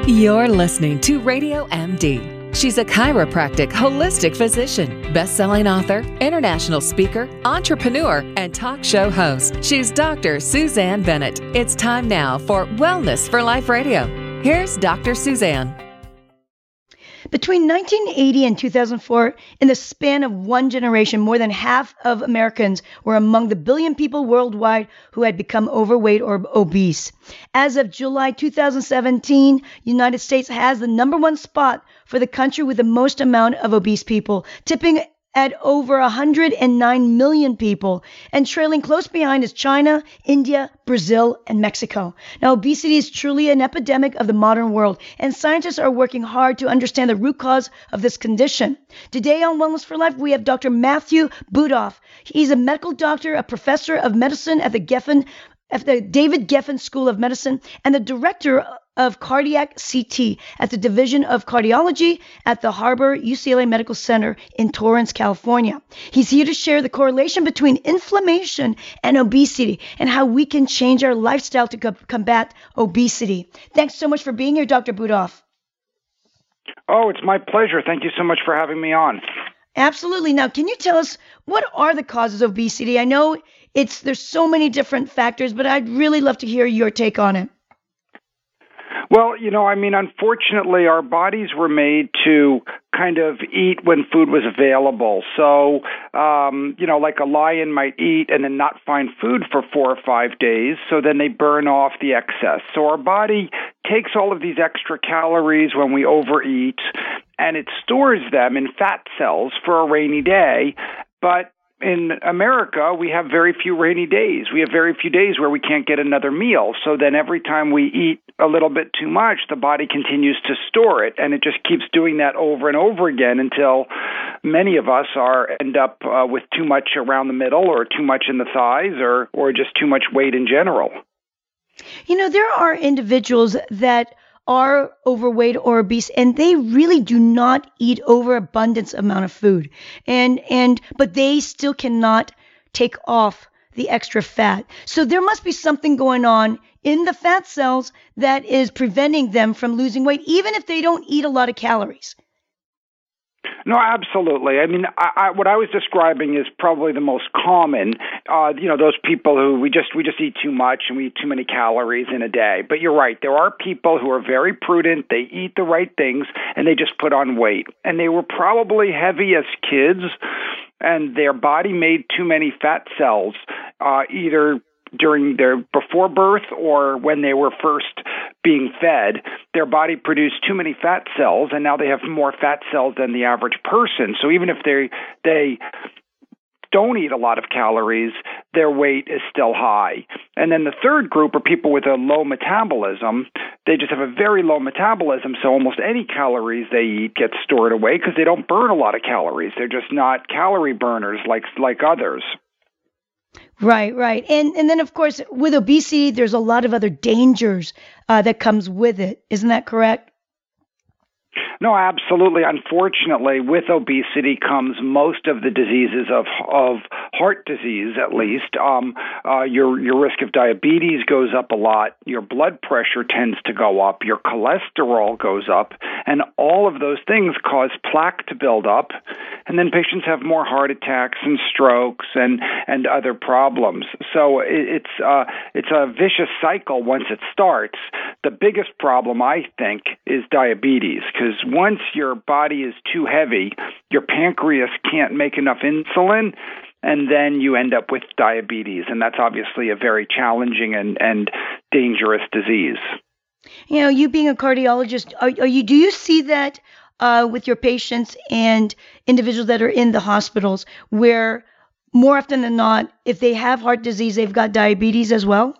You're listening to Radio MD. She's a chiropractic holistic physician, best-selling author, international speaker, entrepreneur, and talk show host. She's Dr. Suzanne Bennett. It's time now for Wellness for Life Radio. Here's Dr. Suzanne. Between 1980 and 2004, in the span of one generation, more than half of Americans were among the billion people worldwide who had become overweight or obese. As of July 2017, the United States has the number one spot for the country with the most amount of obese people, tipping at over 109 million people, and trailing close behind is China, India, Brazil, and Mexico. Now, obesity is truly an epidemic of the modern world, and scientists are working hard to understand the root cause of this condition. Today on Wellness for Life, we have Dr. Matthew Budoff. He's a medical doctor, a professor of medicine at the David Geffen School of Medicine, and the director of cardiac CT at the Division of Cardiology at the Harbor UCLA Medical Center in Torrance, California. He's here to share the correlation between inflammation and obesity and how we can change our lifestyle to combat obesity. Thanks so much for being here, Dr. Budoff. Oh, it's my pleasure. Thank you so much for having me on. Absolutely. Now, can you tell us what are the causes of obesity? I know there's so many different factors, but I'd really love to hear your take on it. Well, unfortunately, our bodies were made to kind of eat when food was available. So, like a lion might eat and then not find food for 4 or 5 days, so then they burn off the excess. So our body takes all of these extra calories when we overeat, and it stores them in fat cells for a rainy day, but in America, we have very few rainy days. We have very few days where we can't get another meal. So then every time we eat a little bit too much, the body continues to store it, and it just keeps doing that over and over again until many of us end up with too much around the middle or too much in the thighs or just too much weight in general. There are individuals that are overweight or obese, and they really do not eat overabundance amount of food, but they still cannot take off the extra fat. So there must be something going on in the fat cells that is preventing them from losing weight, even if they don't eat a lot of calories. No, absolutely. What I was describing is probably the most common. Those people who we just eat too much and we eat too many calories in a day. But you're right. There are people who are very prudent. They eat the right things and they just put on weight. And they were probably heavy as kids, and their body made too many fat cells, either during their before birth or when they were first being fed. Their body produced too many fat cells, and now they have more fat cells than the average person. So even if they don't eat a lot of calories, their weight is still high. And then the third group are people with a low metabolism. They just have a very low metabolism, so almost any calories they eat get stored away because they don't burn a lot of calories. They're just not calorie burners like others. Right. And then, of course, with obesity, there's a lot of other dangers that comes with it. Isn't that correct? No, absolutely. Unfortunately, with obesity comes most of the diseases of heart disease, at least. Your risk of diabetes goes up a lot. Your blood pressure tends to go up. Your cholesterol goes up. And all of those things cause plaque to build up. And then patients have more heart attacks and strokes and other problems. So it's a vicious cycle once it starts. The biggest problem, I think, is diabetes, because once your body is too heavy, your pancreas can't make enough insulin, and then you end up with diabetes. And that's obviously a very challenging and dangerous disease. You being a cardiologist, do you see that with your patients and individuals that are in the hospitals, where more often than not, if they have heart disease, they've got diabetes as well?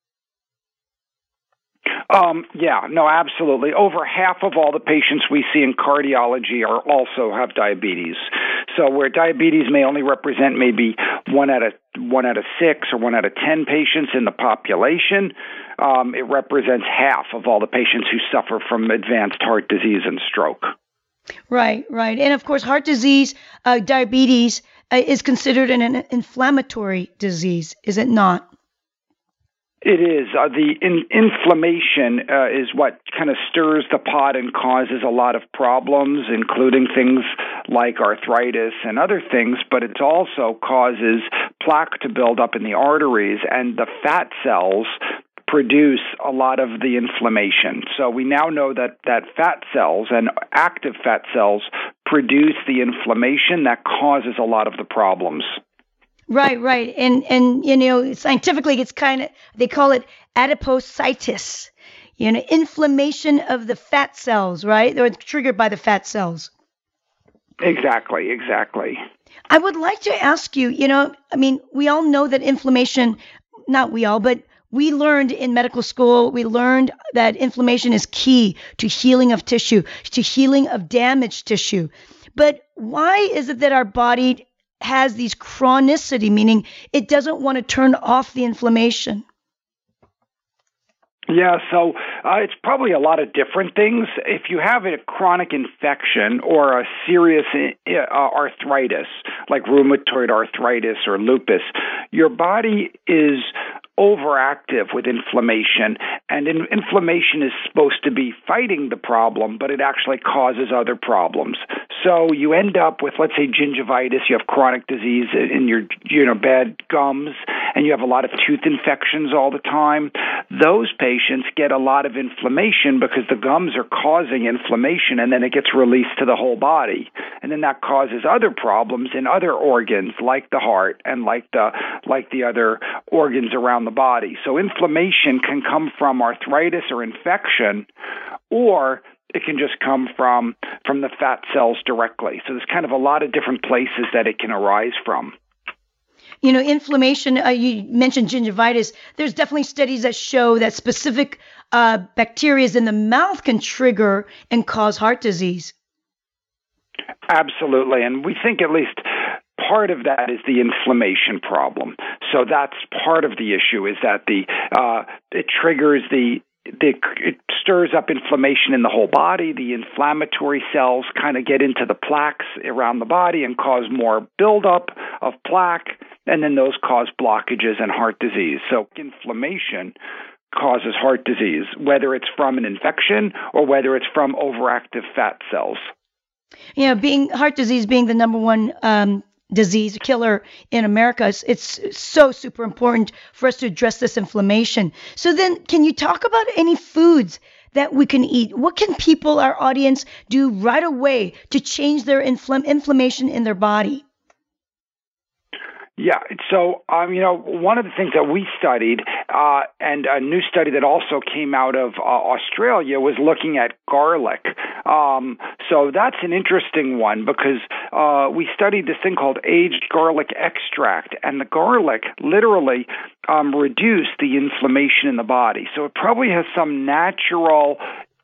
Absolutely. Over half of all the patients we see in cardiology also have diabetes. So where diabetes may only represent maybe one out of 6 or 1 out of 10 patients in the population, it represents half of all the patients who suffer from advanced heart disease and stroke. Right. And of course, heart disease, diabetes is considered an inflammatory disease, is it not? It is. The inflammation is what kind of stirs the pot and causes a lot of problems, including things like arthritis and other things, but it also causes plaque to build up in the arteries, and the fat cells produce a lot of the inflammation. So we now know that fat cells and active fat cells produce the inflammation that causes a lot of the problems. Right. And scientifically it's they call it adipocytes. Inflammation of the fat cells, right? They're triggered by the fat cells. Exactly. I would like to ask you, we all know that inflammation, not we all, but we learned in medical school, that inflammation is key to healing of tissue, to healing of damaged tissue. But why is it that our body has these chronicity, meaning it doesn't want to turn off the inflammation? Yeah, so it's probably a lot of different things. If you have a chronic infection or a serious arthritis, like rheumatoid arthritis or lupus, your body is overactive with inflammation, and inflammation is supposed to be fighting the problem, but it actually causes other problems. So you end up with, let's say, gingivitis. You have chronic disease in your bad gums, and you have a lot of tooth infections all the time. Those patients get a lot of inflammation because the gums are causing inflammation, and then it gets released to the whole body, and then that causes other problems in other organs, like the heart and like the other organs around the body. So inflammation can come from arthritis or infection, or it can just come from the fat cells directly. So there's kind of a lot of different places that it can arise from. Inflammation, you mentioned gingivitis. There's definitely studies that show that specific bacteria in the mouth can trigger and cause heart disease. Absolutely. And we think at least part of that is the inflammation problem. So that's part of the issue, is that it triggers it stirs up inflammation in the whole body. The inflammatory cells kind of get into the plaques around the body and cause more buildup of plaque, and then those cause blockages and heart disease. So inflammation causes heart disease, whether it's from an infection or whether it's from overactive fat cells. Heart disease being the number one disease killer in America, it's so super important for us to address this inflammation. So then, can you talk about any foods that we can eat? What can people, our audience, do right away to change their inflammation in their body? Yeah, so one of the things that we studied, and a new study that also came out of Australia, was looking at garlic. So that's an interesting one, because we studied this thing called aged garlic extract, and the garlic literally reduced the inflammation in the body. So it probably has some natural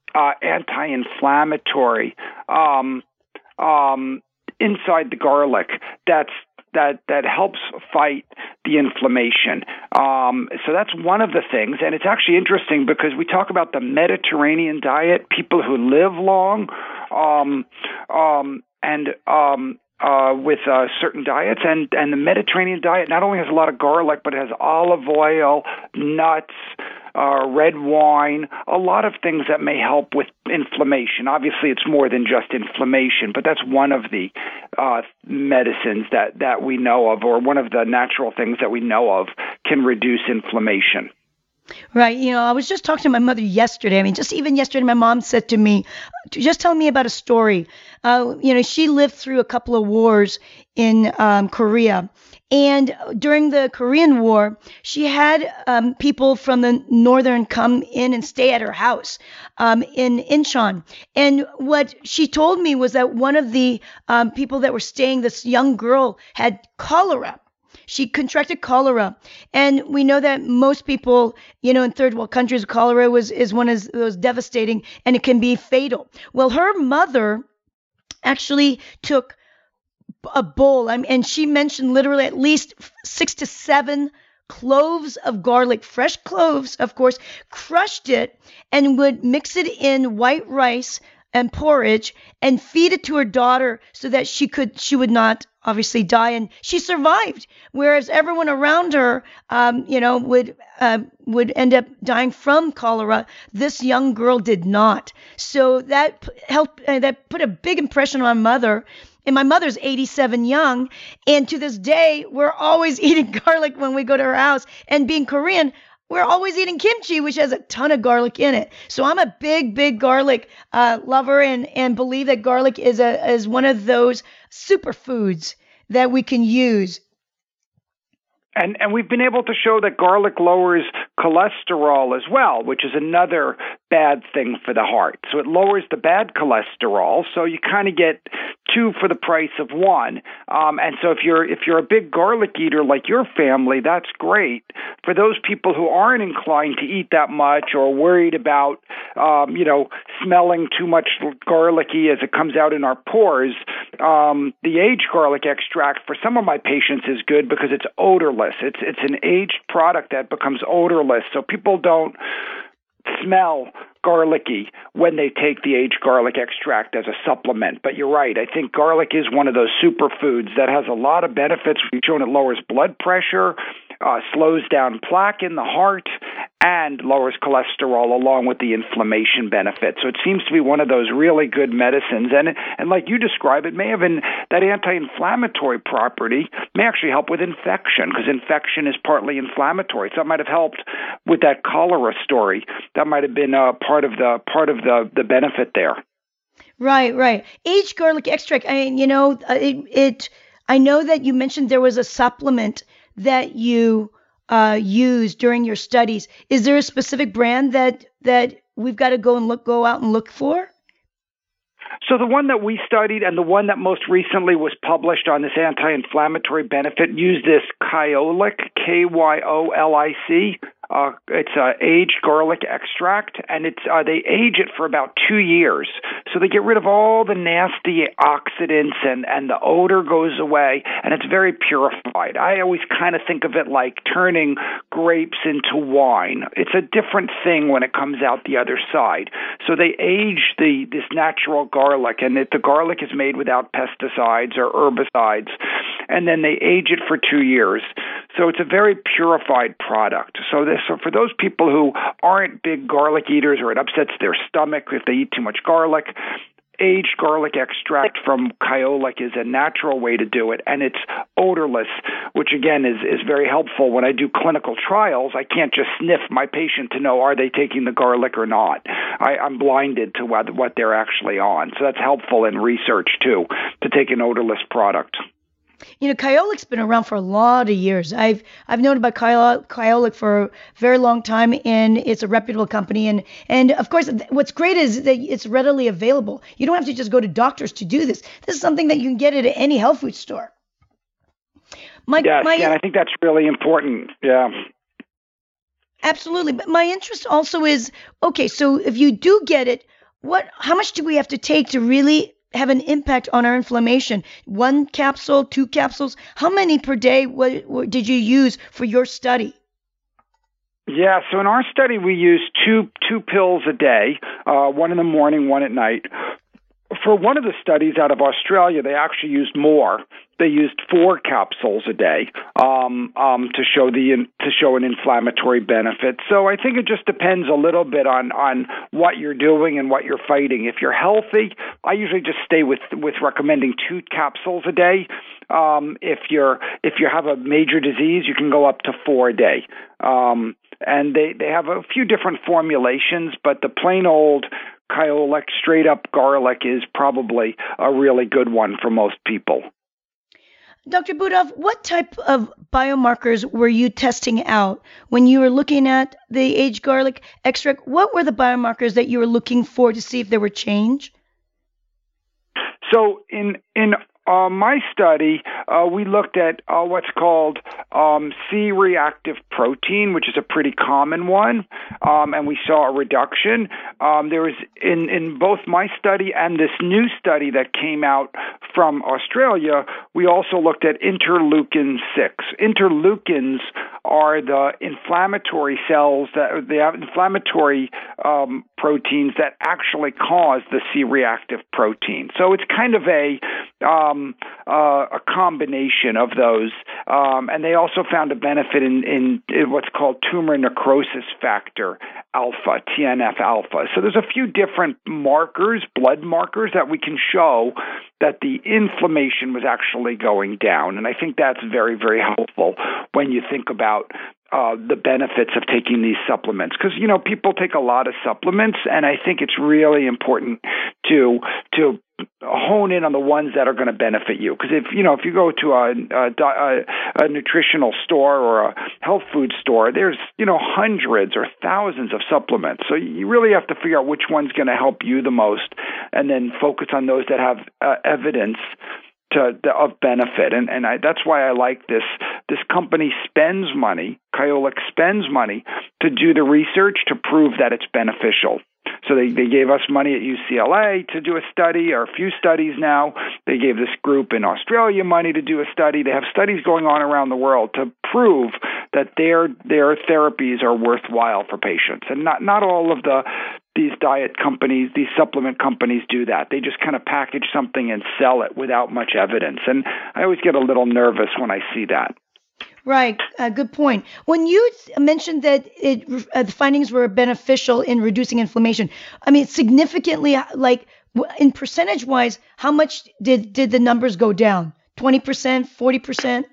anti-inflammatory inside the garlic that helps fight the inflammation. So that's one of the things. And it's actually interesting because we talk about the Mediterranean diet, people who live long, with certain diets. And the Mediterranean diet not only has a lot of garlic, but it has olive oil, nuts, red wine, a lot of things that may help with inflammation. Obviously, it's more than just inflammation, but that's one of the medicines that we know of, or one of the natural things that we know of can reduce inflammation. Right. I was just talking to my mother yesterday. Just even yesterday, my mom said to me, just tell me about a story. She lived through a couple of wars in Korea. And during the Korean War, she had people from the northern come in and stay at her house in Incheon. And what she told me was that one of the people that were staying, this young girl, had cholera. She contracted cholera. And we know that most people, in third world countries, cholera is one of those devastating, and it can be fatal. Well, her mother actually took a bowl, and she mentioned literally at least 6 to 7 cloves of garlic, fresh cloves, of course, crushed it, and would mix it in white rice, and porridge and feed it to her daughter so that she would not obviously die, and she survived. Whereas everyone around her, would end up dying from cholera. This young girl did not. So that helped. That put a big impression on my mother. And my mother's 87 young, and to this day, we're always eating garlic when we go to her house. And being Korean, we're always eating kimchi, which has a ton of garlic in it. So I'm a big, big garlic lover, and believe that garlic is one of those superfoods that we can use. And we've been able to show that garlic lowers cholesterol as well, which is another bad thing for the heart. So it lowers the bad cholesterol. So you kind of get two for the price of one. And so if you're a big garlic eater like your family, that's great. For those people who aren't inclined to eat that much or worried about, smelling too much garlicky as it comes out in our pores, the aged garlic extract for some of my patients is good because it's odorless. It's an aged product that becomes odorless, so people don't smell garlicky when they take the aged garlic extract as a supplement. But you're right. I think garlic is one of those superfoods that has a lot of benefits. We've shown it lowers blood pressure, slows down plaque in the heart, and lowers cholesterol along with the inflammation benefit. So it seems to be one of those really good medicines. And like you describe, it may have that anti-inflammatory property may actually help with infection, because infection is partly inflammatory. So that might have helped with that cholera story. That might have been part of the benefit there. Right. Aged garlic extract. I know that you mentioned there was a supplement that you used during your studies. Is there a specific brand that we've got to go out and look for? So the one that we studied and the one that most recently was published on this anti-inflammatory benefit used this Kyolic, Kyolic. It's aged garlic extract, and they age it for about 2 years. So they get rid of all the nasty oxidants, and the odor goes away, and it's very purified. I always kind of think of it like turning grapes into wine. It's a different thing when it comes out the other side. So they age this natural garlic, and the garlic is made without pesticides or herbicides, and then they age it for 2 years. So it's a very purified product. So for those people who aren't big garlic eaters, or it upsets their stomach if they eat too much garlic, aged garlic extract from Kyolic is a natural way to do it, and it's odorless, which again is very helpful when I do clinical trials. I can't just sniff my patient to know are they taking the garlic or not. I'm blinded to what they're actually on. So that's helpful in research too, to take an odorless product. Kyolic's been around for a lot of years. I've known about Kyolic for a very long time, and it's a reputable company. And of course, what's great is that it's readily available. You don't have to just go to doctors to do this. This is something that you can get at any health food store. I think that's really important. Yeah. Absolutely. But my interest also is, okay, so if you do get it, how much do we have to take to really have an impact on our inflammation? 1 capsule, 2 capsules? How many per day did you use for your study? Yeah, so in our study, we used two pills a day, one in the morning, one at night. For one of the studies out of Australia, they actually used more. They used 4 capsules a day to show an inflammatory benefit. So I think it just depends a little bit on what you're doing and what you're fighting. If you're healthy, I usually just stay with recommending 2 capsules a day. If you have a major disease, you can go up to 4 a day. And they have a few different formulations, but the plain old Kyolic straight up garlic is probably a really good one for most people. Dr. Budov, what type of biomarkers were you testing out when you were looking at the aged garlic extract? What were the biomarkers that you were looking for to see if there were change? So in my study, we looked at what's called C-reactive protein, which is a pretty common one, and we saw a reduction. There was in both my study and this new study that came out from Australia, we also looked at interleukin-6. Interleukins are the inflammatory cells, the inflammatory proteins that actually cause the C-reactive protein. So it's kind of a combination of those. And they also found a benefit in what's called tumor necrosis factor alpha, TNF-alpha. So there's a few different markers, blood markers, that we can show that the inflammation was actually going down. And I think that's very, very helpful when you think about the benefits of taking these supplements. Because, people take a lot of supplements, and I think it's really important to hone in on the ones that are going to benefit you. Because if you go to a nutritional store or a health food store, there's hundreds or thousands of supplements. So you really have to figure out which one's going to help you the most, and then focus on those that have evidence of benefit. And that's why I like this. This company spends money, Kyolic spends money to do the research to prove that it's beneficial. So they gave us money at UCLA to do a study, or a few studies now. They gave this group in Australia money to do a study. They have studies going on around the world to prove that their therapies are worthwhile for patients. And not all of these diet companies, these supplement companies do that. They just kind of package something and sell it without much evidence. And I always get a little nervous when I see that. Right. Good point. When you mentioned that the findings were beneficial in reducing inflammation, I mean, significantly, like in percentage wise, how much did the numbers go down? 20%, 40%?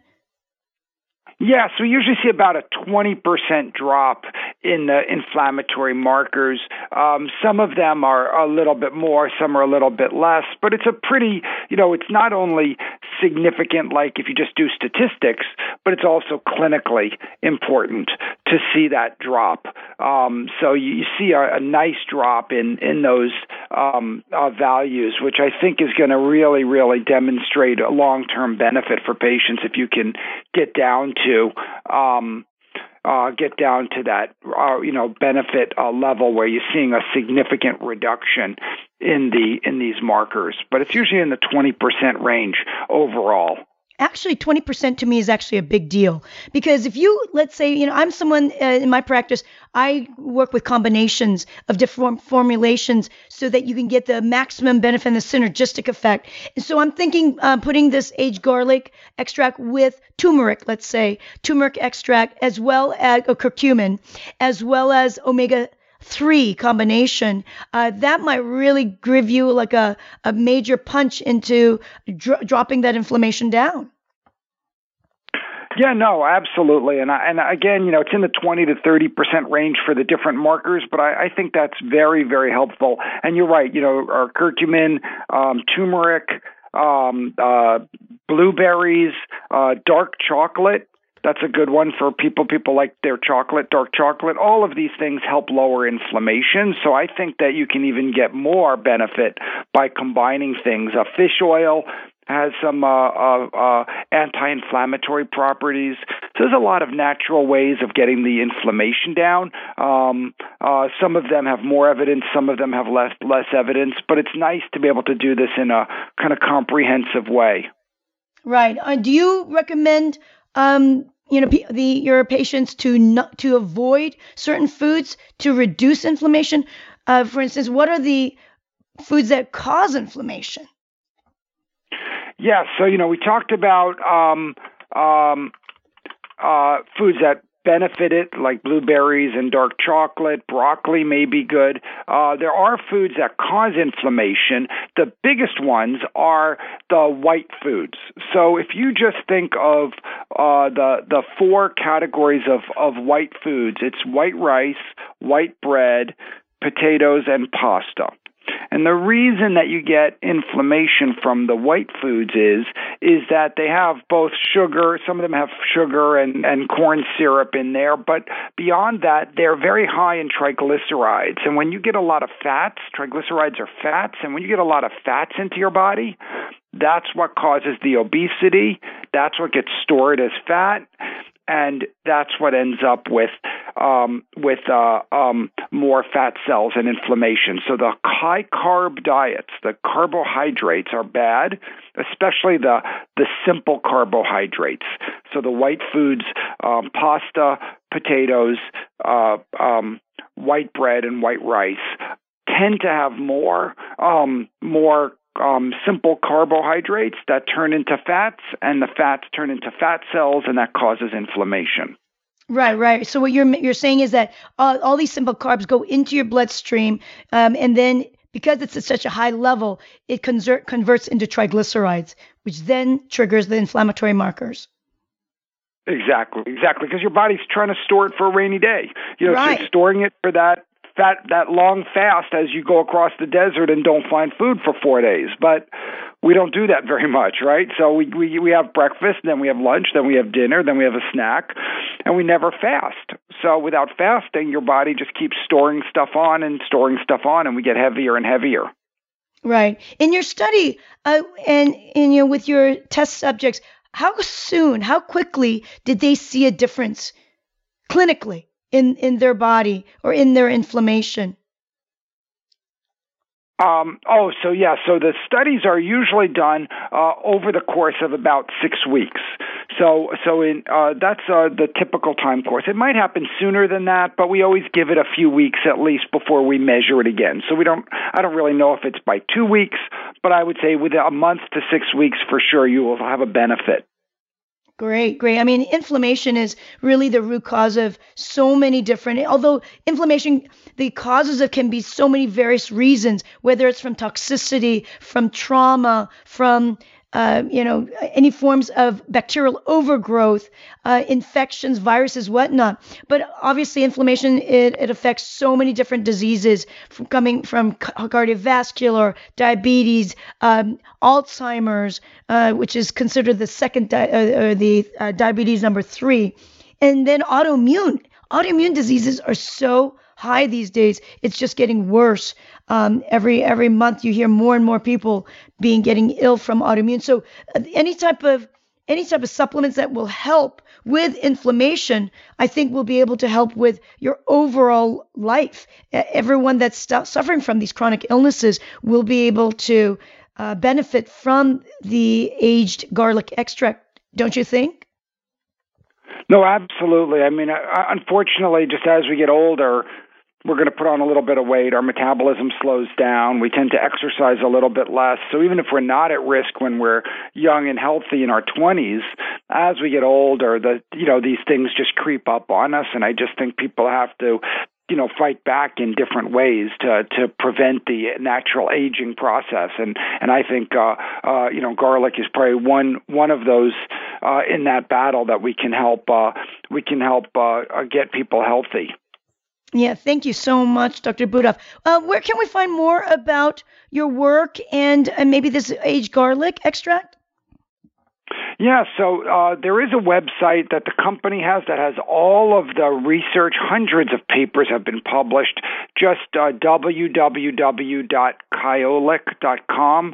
Yeah, so we usually see about a 20% drop in the inflammatory markers. Some of them are a little bit more, some are a little bit less, but it's a pretty, it's not only significant like if you just do statistics, but it's also clinically important to see that drop. So you see a nice drop in those values, which I think is going to really, really demonstrate a long-term benefit for patients if you can get down to that benefit level where you're seeing a significant reduction in these markers. But it's usually in the 20% range overall. Actually, 20% to me is actually a big deal, because if you, let's say, I'm someone in my practice, I work with combinations of different formulations so that you can get the maximum benefit and the synergistic effect. And so I'm thinking putting this aged garlic extract with turmeric, let's say, turmeric extract, as well as curcumin, as well as omega-3 combination, that might really give you like a major punch into dropping that inflammation down. Yeah, no, absolutely. And again, it's in the 20 to 30% range for the different markers, but I think that's very, very helpful. And you're right, our curcumin, turmeric, blueberries, dark chocolate. That's a good one for people. People like their chocolate, dark chocolate. All of these things help lower inflammation. So I think that you can even get more benefit by combining things. Fish oil has some anti-inflammatory properties. So there's a lot of natural ways of getting the inflammation down. Some of them have more evidence, some of them have less evidence, but it's nice to be able to do this in a kind of comprehensive way. Right. Do you recommend your patients to avoid certain foods to reduce inflammation? For instance, what are the foods that cause inflammation? Yeah, so we talked about foods that benefit it, like blueberries and dark chocolate. Broccoli may be good. There are foods that cause inflammation. The biggest ones are the white foods. So if you just think of the four categories of white foods, it's white rice, white bread, potatoes, and pasta. And the reason that you get inflammation from the white foods is that they have both sugar, some of them have sugar and corn syrup in there, but beyond that, they're very high in triglycerides. And when you get a lot of fats, triglycerides are fats, and when you get a lot of fats into your body, that's what causes the obesity. That's what gets stored as fat. and that's what ends up with more fat cells and inflammation. So the high carb diets, the carbohydrates are bad, especially the simple carbohydrates. So the white foods, pasta, potatoes, white bread, and white rice tend to have more simple carbohydrates that turn into fats, and the fats turn into fat cells, and that causes inflammation. Right. So what you're saying is that all these simple carbs go into your bloodstream, and then because it's at such a high level, it converts into triglycerides, which then triggers the inflammatory markers. Exactly, because your body's trying to store it for a rainy day. Right. So it's storing it for that long fast as you go across the desert and don't find food for 4 days. But we don't do that very much, right? So we have breakfast, then we have lunch, then we have dinner, then we have a snack, and we never fast. So without fasting, your body just keeps storing stuff on, and we get heavier and heavier. Right. In your study, and with your test subjects, how quickly did they see a difference clinically in their body or in their inflammation? So the studies are usually done over the course of about 6 weeks. So that's the typical time course. It might happen sooner than that, but we always give it a few weeks at least before we measure it again. So I don't really know if it's by 2 weeks, but I would say within a month to 6 weeks for sure you will have a benefit. Great. I mean, inflammation is really the root cause of so many different, although inflammation, the causes of can be so many various reasons, whether it's from toxicity, from trauma, from any forms of bacterial overgrowth, infections, viruses, whatnot. But obviously inflammation, it affects so many different diseases coming from cardiovascular, diabetes, Alzheimer's, which is considered the second diabetes number 3. And then autoimmune diseases are so high these days. It's just getting worse. Every month you hear more and more people getting ill from autoimmune. So any type of supplements that will help with inflammation, I think will be able to help with your overall life. Everyone that's suffering from these chronic illnesses will be able to benefit from the aged garlic extract, don't you think? No, absolutely. I mean, unfortunately, just as we get older, we're going to put on a little bit of weight. Our metabolism slows down. We tend to exercise a little bit less. So even if we're not at risk when we're young and healthy in our 20s, as we get older, these things just creep up on us. And I just think people have to, fight back in different ways to prevent the natural aging process. And I think, garlic is probably one of those in that battle that we can help get people healthy. Yeah, thank you so much, Dr. Budoff. Where can we find more about your work and maybe this aged garlic extract? Yeah, so there is a website that the company has that has all of the research. Hundreds of papers have been published. Just www.kyolic.com,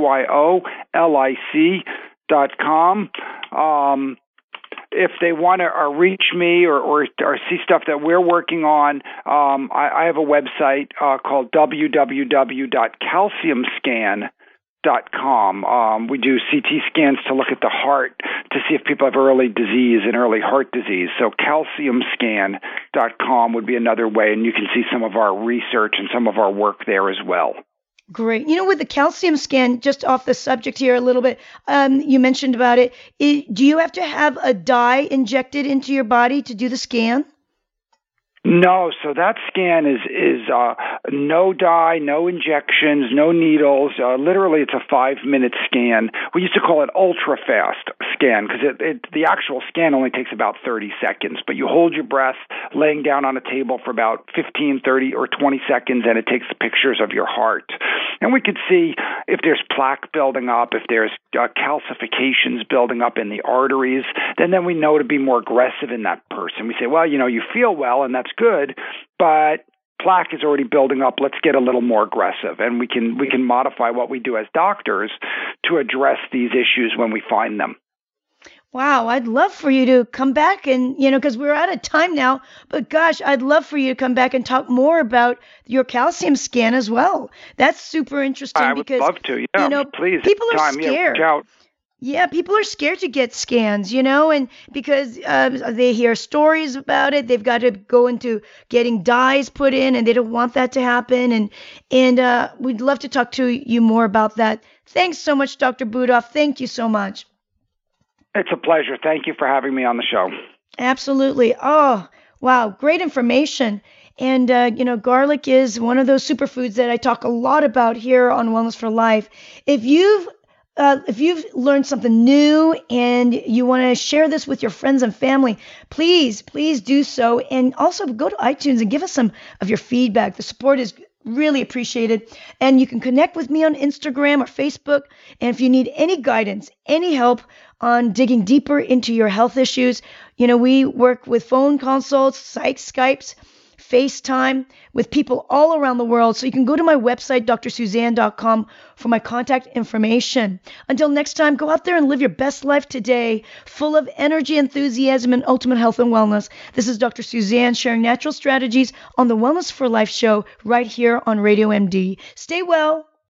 KYOLIC.com. If they want to reach me or see stuff that we're working on, I have a website called www.calciumscan.com. We do CT scans to look at the heart to see if people have early disease and early heart disease. So calciumscan.com would be another way, and you can see some of our research and some of our work there as well. Great. With the calcium scan, just off the subject here a little bit, you mentioned about it. Do you have to have a dye injected into your body to do the scan? No, so that scan is no dye, no injections, no needles. Literally, it's a 5-minute scan. We used to call it ultra-fast scan because the actual scan only takes about 30 seconds. But you hold your breath laying down on a table for about 15, 30, or 20 seconds, and it takes the pictures of your heart. And we could see if there's plaque building up, if there's calcifications building up in the arteries, then we know to be more aggressive in that person. We say, well, you feel well, and that's good, but plaque is already building up. Let's get a little more aggressive, and we can modify what we do as doctors to address these issues when we find them. Wow, I'd love for you to come back and, because we're out of time now, but gosh, I'd love for you to come back and talk more about your calcium scan as well. That's super interesting I would because, love to. Yeah, please. people are Anytime, scared. reach out. Yeah, people are scared to get scans, and because they hear stories about it, they've got to go into getting dyes put in, and they don't want that to happen. And we'd love to talk to you more about that. Thanks so much, Dr. Budoff. Thank you so much. It's a pleasure. Thank you for having me on the show. Absolutely. Oh, wow. Great information. And, garlic is one of those superfoods that I talk a lot about here on Wellness for Life. If you've learned something new and you want to share this with your friends and family, please do so. And also go to iTunes and give us some of your feedback. The support is really appreciated. And you can connect with me on Instagram or Facebook. And if you need any guidance, any help on digging deeper into your health issues, we work with phone consults, Skypes, FaceTime with people all around the world. So you can go to my website, drsuzanne.com, for my contact information. Until next time, go out there and live your best life today, full of energy, enthusiasm, and ultimate health and wellness. This is Dr. Suzanne sharing natural strategies on the Wellness for Life show right here on Radio MD. Stay well.